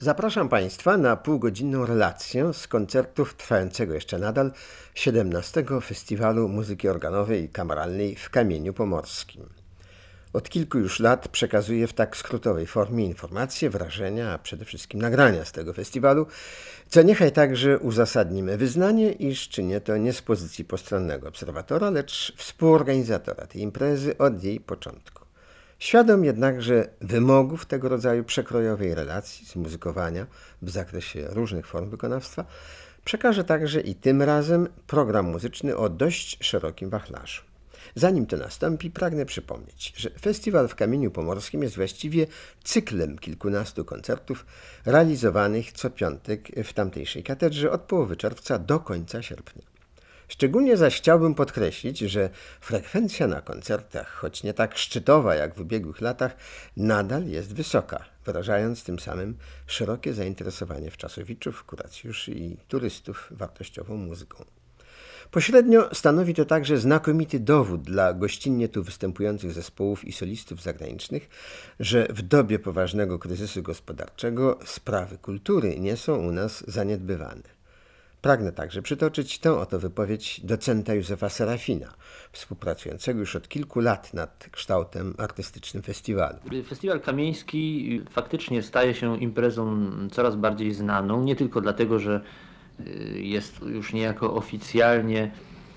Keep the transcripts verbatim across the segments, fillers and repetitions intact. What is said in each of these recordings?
Zapraszam Państwa na półgodzinną relację z koncertów trwającego jeszcze nadal siedemnastego Festiwalu Muzyki Organowej i Kameralnej w Kamieniu Pomorskim. Od kilku już lat przekazuję w tak skrótowej formie informacje, wrażenia, a przede wszystkim nagrania z tego festiwalu, co niechaj także uzasadnimy wyznanie, iż czynię to nie z pozycji postronnego obserwatora, lecz współorganizatora tej imprezy od jej początku. Świadom jednakże wymogów tego rodzaju przekrojowej relacji z muzykowania w zakresie różnych form wykonawstwa, przekażę także i tym razem program muzyczny o dość szerokim wachlarzu. Zanim to nastąpi, pragnę przypomnieć, że festiwal w Kamieniu Pomorskim jest właściwie cyklem kilkunastu koncertów realizowanych co piątek w tamtejszej katedrze od połowy czerwca do końca sierpnia. Szczególnie zaś chciałbym podkreślić, że frekwencja na koncertach, choć nie tak szczytowa jak w ubiegłych latach, nadal jest wysoka, wyrażając tym samym szerokie zainteresowanie wczasowiczów, kuracjuszy i turystów wartościową muzyką. Pośrednio stanowi to także znakomity dowód dla gościnnie tu występujących zespołów i solistów zagranicznych, że w dobie poważnego kryzysu gospodarczego sprawy kultury nie są u nas zaniedbywane. Pragnę także przytoczyć tę oto wypowiedź docenta Józefa Serafina, współpracującego już od kilku lat nad kształtem artystycznym festiwalu. Festiwal Kamieński faktycznie staje się imprezą coraz bardziej znaną, nie tylko dlatego, że jest już niejako oficjalnie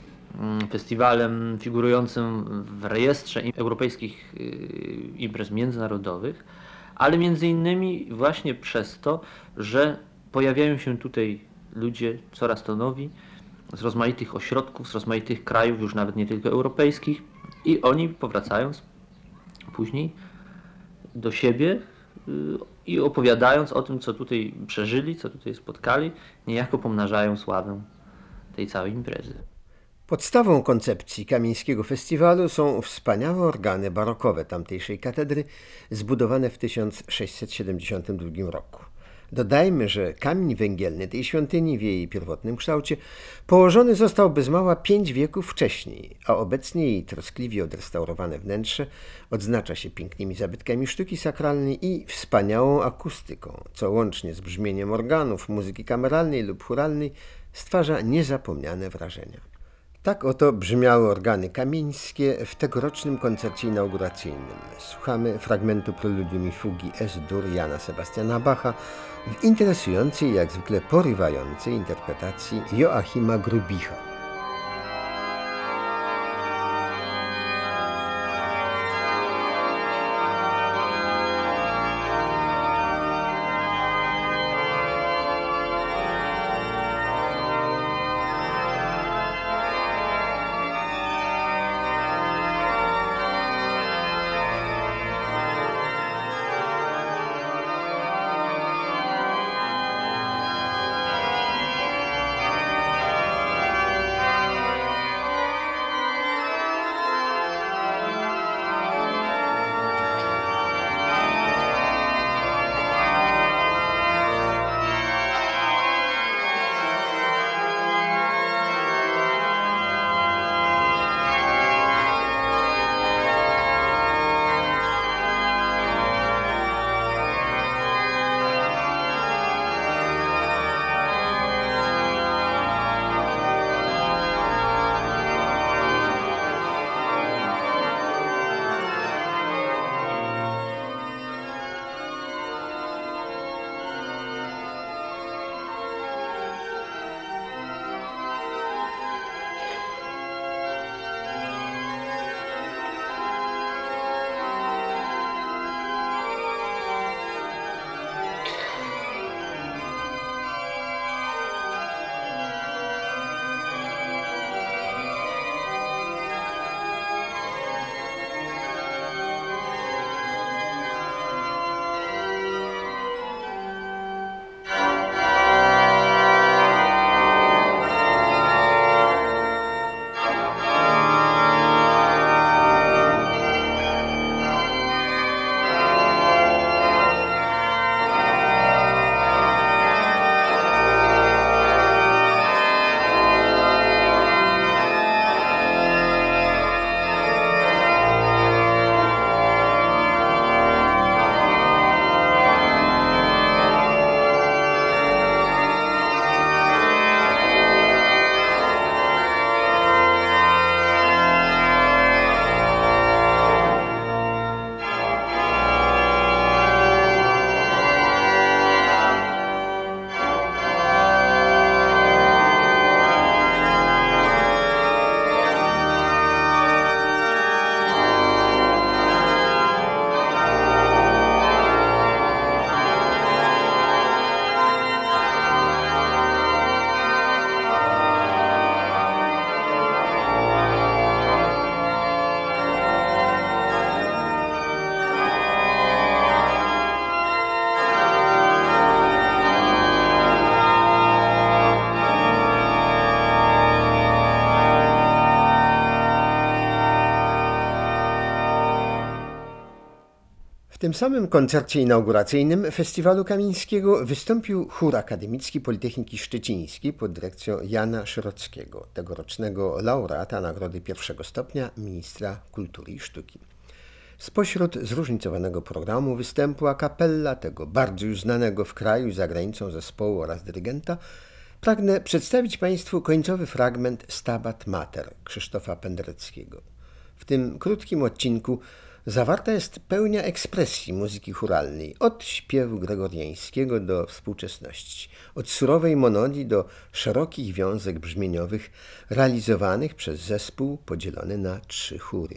festiwalem figurującym w rejestrze europejskich imprez międzynarodowych, ale między innymi właśnie przez to, że pojawiają się tutaj ludzie coraz to nowi, z rozmaitych ośrodków, z rozmaitych krajów, już nawet nie tylko europejskich, i oni powracając później do siebie i opowiadając o tym, co tutaj przeżyli, co tutaj spotkali, niejako pomnażają sławę tej całej imprezy. Podstawą koncepcji Kamieńskiego Festiwalu są wspaniałe organy barokowe tamtejszej katedry, zbudowane w tysiąc sześćset siedemdziesiątym drugim roku. Dodajmy, że kamień węgielny tej świątyni w jej pierwotnym kształcie położony został bez mała pięć wieków wcześniej, a obecnie jej troskliwie odrestaurowane wnętrze odznacza się pięknymi zabytkami sztuki sakralnej i wspaniałą akustyką, co łącznie z brzmieniem organów, muzyki kameralnej lub chóralnej stwarza niezapomniane wrażenia. Tak oto brzmiały organy kamieńskie w tegorocznym koncercie inauguracyjnym. Słuchamy fragmentu preludium i fugi Es-Dur Jana Sebastiana Bacha w interesującej, jak zwykle porywającej interpretacji Joachima Grubicha. tym samym koncercie inauguracyjnym Festiwalu Kamińskiego wystąpił chór akademicki Politechniki Szczecińskiej pod dyrekcją Jana Szyrockiego, tegorocznego laureata nagrody pierwszego stopnia ministra kultury i sztuki. Spośród zróżnicowanego programu występu a cappella tego bardzo już znanego w kraju i za granicą zespołu oraz dyrygenta pragnę przedstawić Państwu końcowy fragment Stabat Mater Krzysztofa Pendereckiego. W tym krótkim odcinku zawarta jest pełnia ekspresji muzyki chóralnej, od śpiewu gregoriańskiego do współczesności, od surowej monodii do szerokich wiązek brzmieniowych realizowanych przez zespół podzielony na trzy chóry.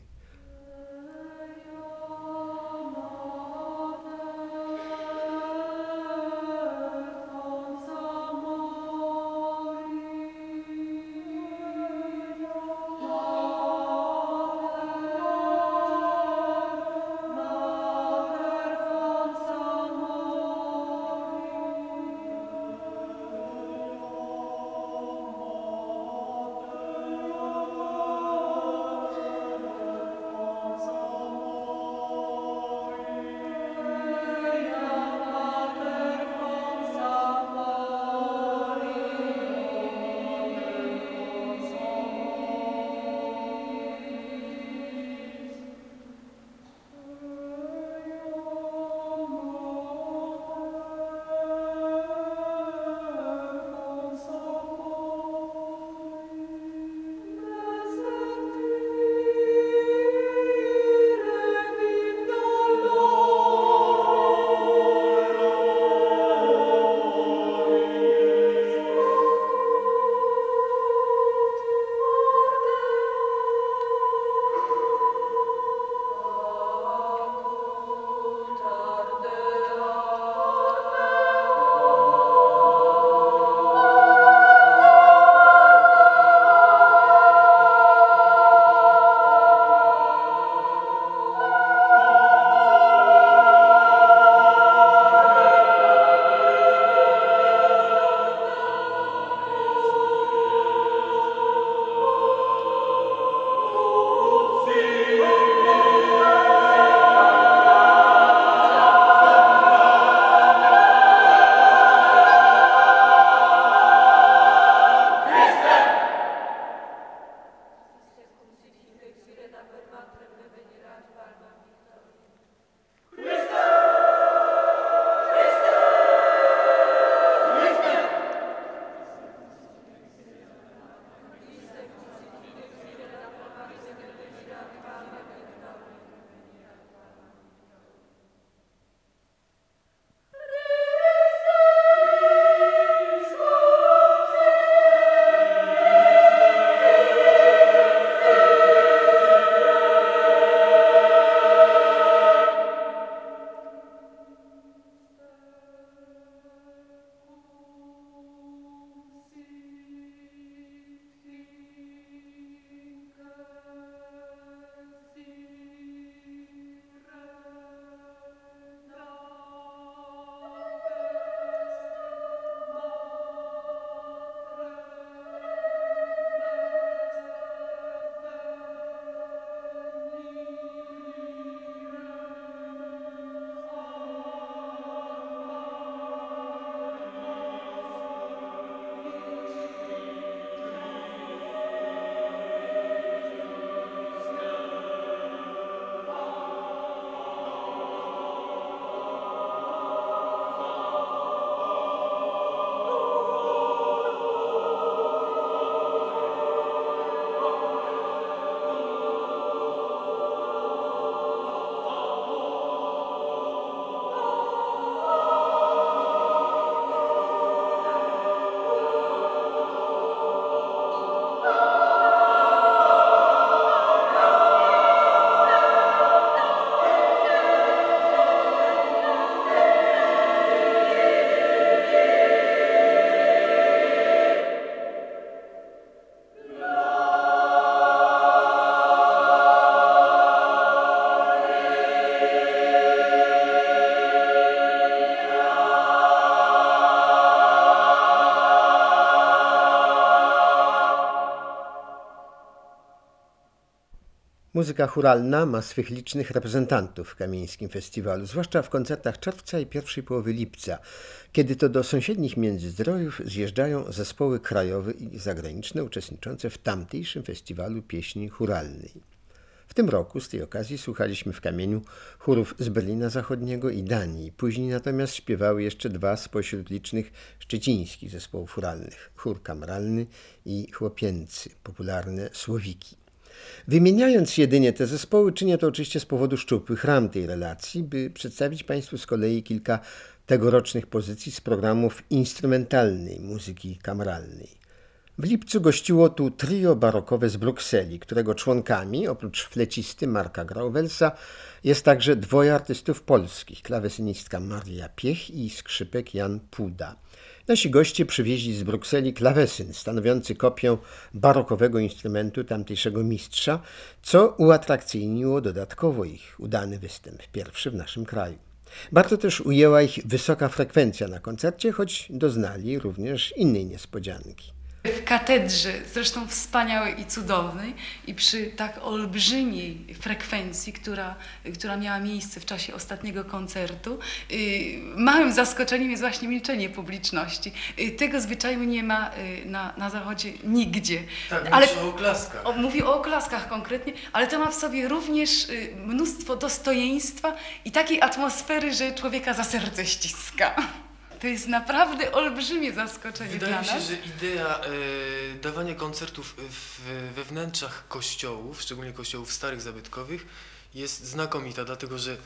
Muzyka chóralna ma swych licznych reprezentantów w kamieńskim festiwalu, zwłaszcza w koncertach czerwca i pierwszej połowy lipca, kiedy to do sąsiednich Międzyzdrojów zjeżdżają zespoły krajowe i zagraniczne uczestniczące w tamtejszym festiwalu pieśni chóralnej. W tym roku z tej okazji słuchaliśmy w Kamieniu chórów z Berlina Zachodniego i Danii. Później natomiast śpiewały jeszcze dwa spośród licznych szczecińskich zespołów chóralnych, chór kameralny i chłopięcy, popularne Słowiki. Wymieniając jedynie te zespoły, czynię to oczywiście z powodu szczupłych ram tej relacji, by przedstawić Państwu z kolei kilka tegorocznych pozycji z programów instrumentalnej muzyki kameralnej. W lipcu gościło tu trio barokowe z Brukseli, którego członkami, oprócz flecisty Marka Grauwelsa, jest także dwoje artystów polskich, klawesynistka Maria Piech i skrzypek Jan Puda. Nasi goście przywieźli z Brukseli klawesyn stanowiący kopię barokowego instrumentu tamtejszego mistrza, co uatrakcyjniło dodatkowo ich udany występ, pierwszy w naszym kraju. Bardzo też ujęła ich wysoka frekwencja na koncercie, choć doznali również innej niespodzianki. W katedrze, zresztą wspaniałej i cudownej, i przy tak olbrzymiej frekwencji, która, która miała miejsce w czasie ostatniego koncertu, yy, małym zaskoczeniem jest właśnie milczenie publiczności. Yy, tego zwyczaju nie ma yy, na, na Zachodzie nigdzie. Tak, ale o oklaskach. O, mówię o oklaskach konkretnie, ale to ma w sobie również yy, mnóstwo dostojeństwa i takiej atmosfery, że człowieka za serce ściska. To jest naprawdę olbrzymie zaskoczenie Wydaje dla mi się, nas. że idea e, dawania koncertów w, we wnętrzach kościołów, szczególnie kościołów starych, zabytkowych, jest znakomita, dlatego że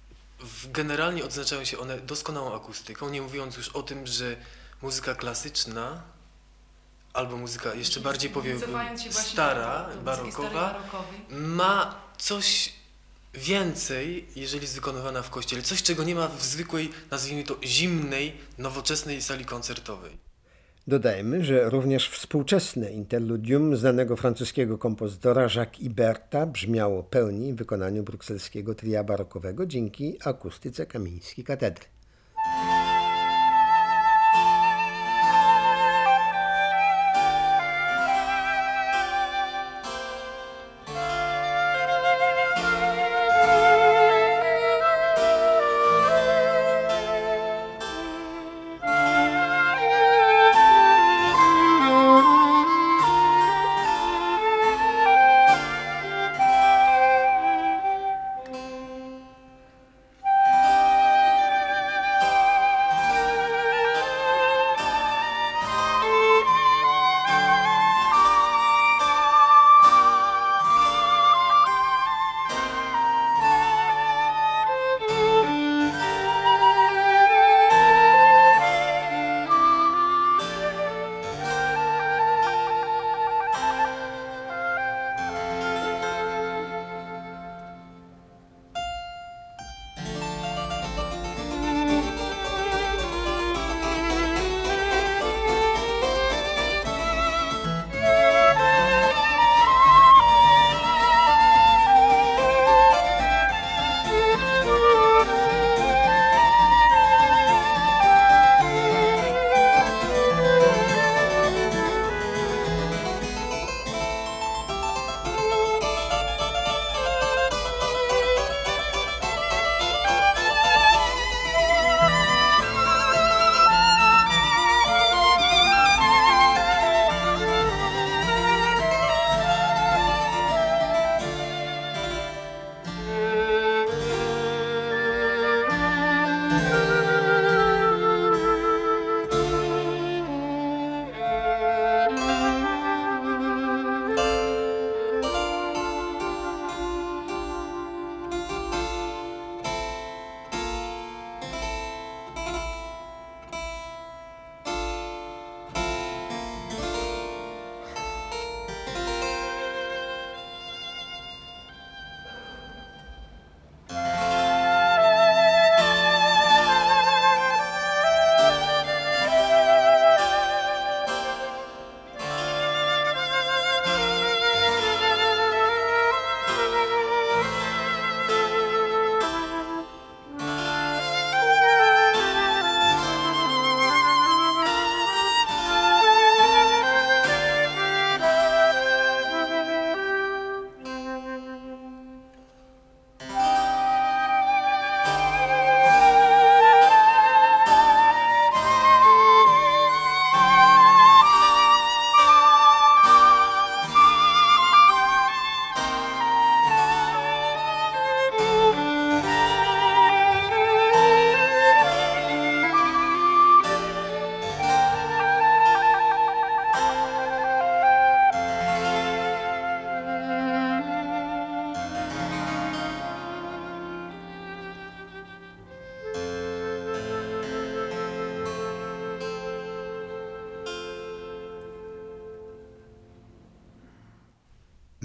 w, generalnie odznaczają się one doskonałą akustyką, nie mówiąc już o tym, że muzyka klasyczna albo muzyka jeszcze bardziej powiedziałbym stara, barokowa, ma coś więcej, jeżeli jest wykonywana w kościele. Coś, czego nie ma w zwykłej, nazwijmy to, zimnej, nowoczesnej sali koncertowej. Dodajmy, że również współczesne interludium znanego francuskiego kompozytora Jacques Iberta brzmiało pełni w wykonaniu brukselskiego tria barokowego dzięki akustyce kamieńskiej katedry.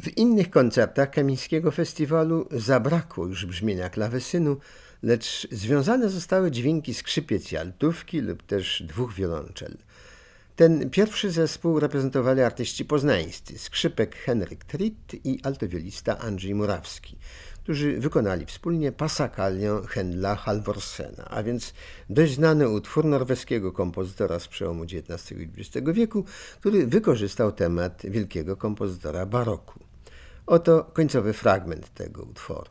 W innych koncertach Kamińskiego Festiwalu zabrakło już brzmienia klawesynu, lecz związane zostały dźwięki skrzypiec i altówki lub też dwóch wiolonczel. Ten pierwszy zespół reprezentowali artyści poznańscy, skrzypek Henryk Tritt i altowiolista Andrzej Murawski, którzy wykonali wspólnie Passacaglia Händla Halvorsena, a więc dość znany utwór norweskiego kompozytora z przełomu dziewiętnastego i dwudziestego wieku, który wykorzystał temat wielkiego kompozytora baroku. Oto końcowy fragment tego utworu.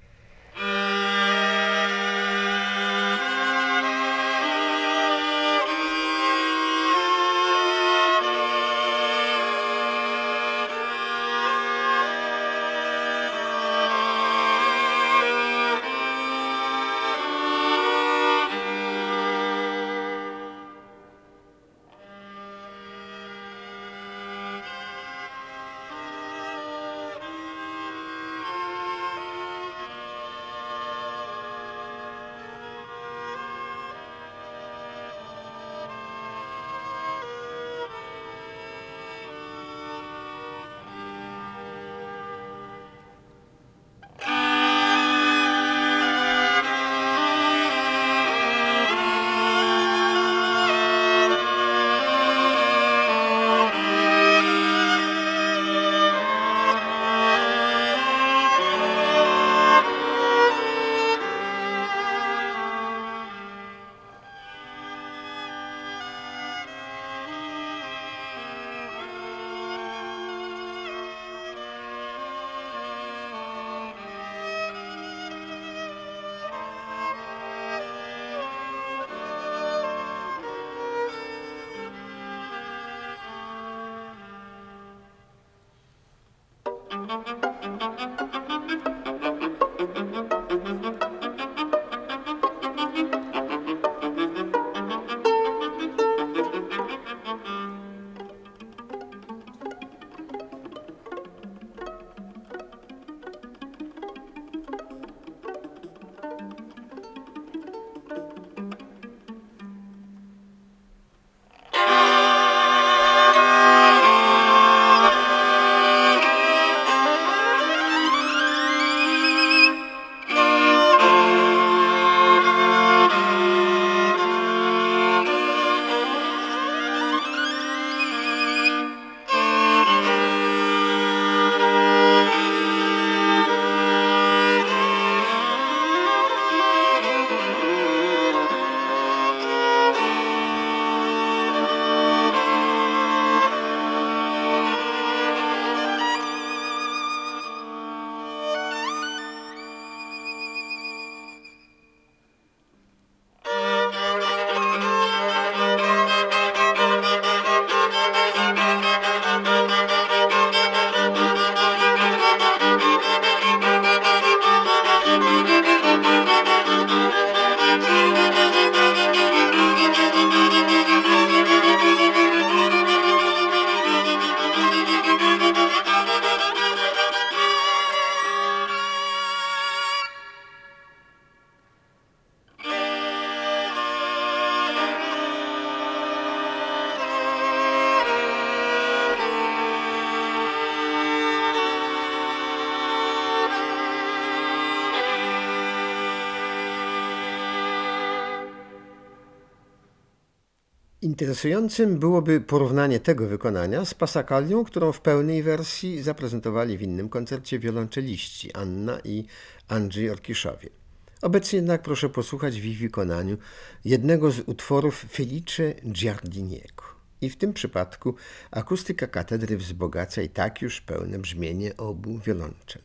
Interesującym byłoby porównanie tego wykonania z Passacaglią, którą w pełnej wersji zaprezentowali w innym koncercie wiolonczeliści Anna i Andrzej Orkiszowie. Obecnie jednak proszę posłuchać w ich wykonaniu jednego z utworów Felice Giardiniego. I w tym przypadku akustyka katedry wzbogaca i tak już pełne brzmienie obu wiolonczel.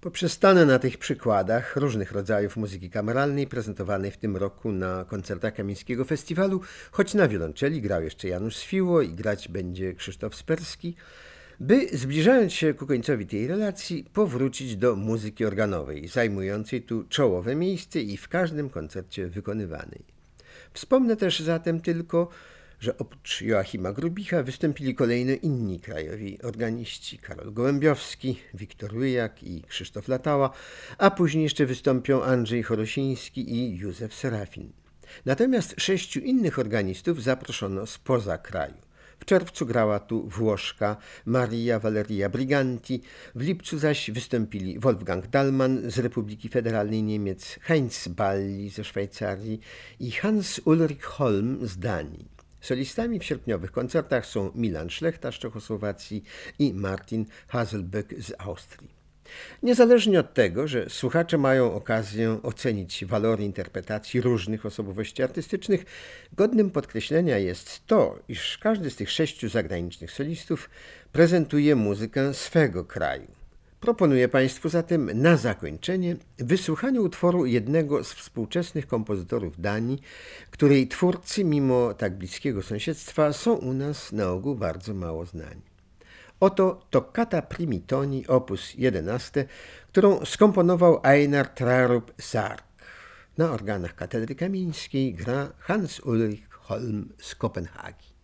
Poprzestanę na tych przykładach różnych rodzajów muzyki kameralnej prezentowanej w tym roku na koncertach Kamińskiego Festiwalu, choć na wiolonczeli grał jeszcze Janusz Sfiło i grać będzie Krzysztof Sperski, by zbliżając się ku końcowi tej relacji powrócić do muzyki organowej, zajmującej tu czołowe miejsce i w każdym koncercie wykonywanej. Wspomnę też zatem tylko, że oprócz Joachima Grubicha wystąpili kolejno inni krajowi organiści: Karol Gołębiowski, Wiktor Łyjak i Krzysztof Latała, a później jeszcze wystąpią Andrzej Chorosiński i Józef Serafin. Natomiast sześciu innych organistów zaproszono spoza kraju. W czerwcu grała tu Włoszka Maria Valeria Briganti, w lipcu zaś wystąpili Wolfgang Dallmann z Republiki Federalnej Niemiec, Heinz Balli ze Szwajcarii i Hans Ulrich Holm z Danii. Solistami w sierpniowych koncertach są Milan Szlechta z Czechosłowacji i Martin Haselböck z Austrii. Niezależnie od tego, że słuchacze mają okazję ocenić walory interpretacji różnych osobowości artystycznych, godnym podkreślenia jest to, iż każdy z tych sześciu zagranicznych solistów prezentuje muzykę swego kraju. Proponuję Państwu zatem na zakończenie wysłuchanie utworu jednego z współczesnych kompozytorów Danii, której twórcy mimo tak bliskiego sąsiedztwa są u nas na ogół bardzo mało znani. Oto Toccata Primi Toni op. jedenaście, którą skomponował Einar Trarup Sark. Na organach Katedry Kamińskiej gra Hans Ulrich Holm z Kopenhagi.